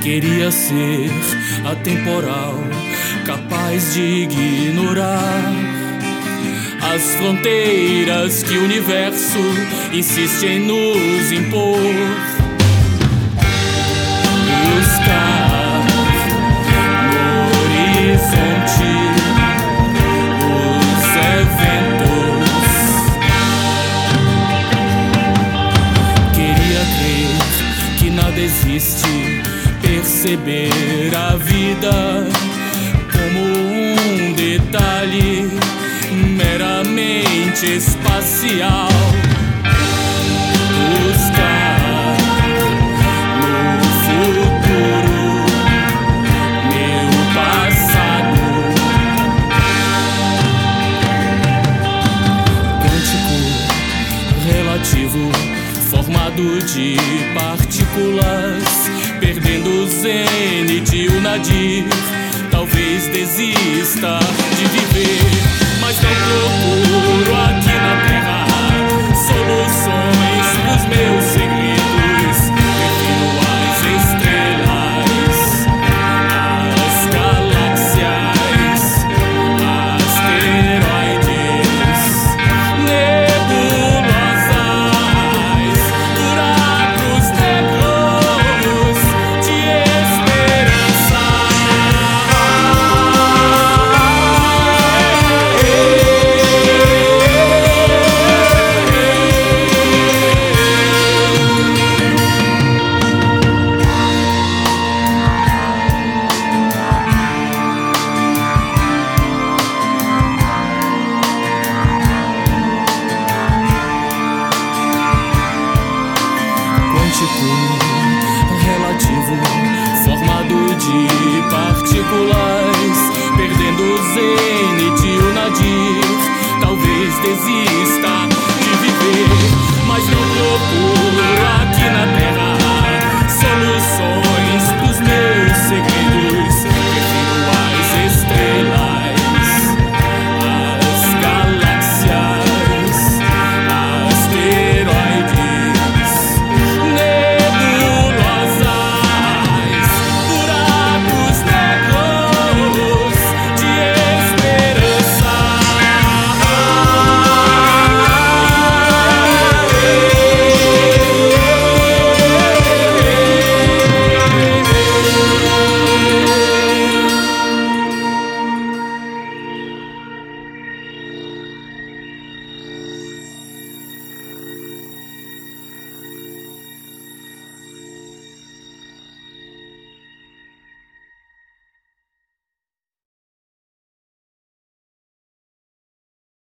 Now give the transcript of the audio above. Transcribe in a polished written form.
Queria ser atemporal, capaz de ignorar as fronteiras que o universo insiste em nos impor. Buscar no horizonte os eventos. Queria crer que nada existe, perceber a vida como um detalhe meramente espacial. Buscar no futuro meu passado. Quântico relativo formado de partículas, perdendo o zênite e o nadir. Talvez desista de viver, mas não procuro aqui na terra soluções pros meus segredos. Prefiro as estrelas, as galáxias, asteroides, nebulosas, buracos negros de esperança. Relativo, formado de partículas, perdendo o zênite e o nadir. Talvez desista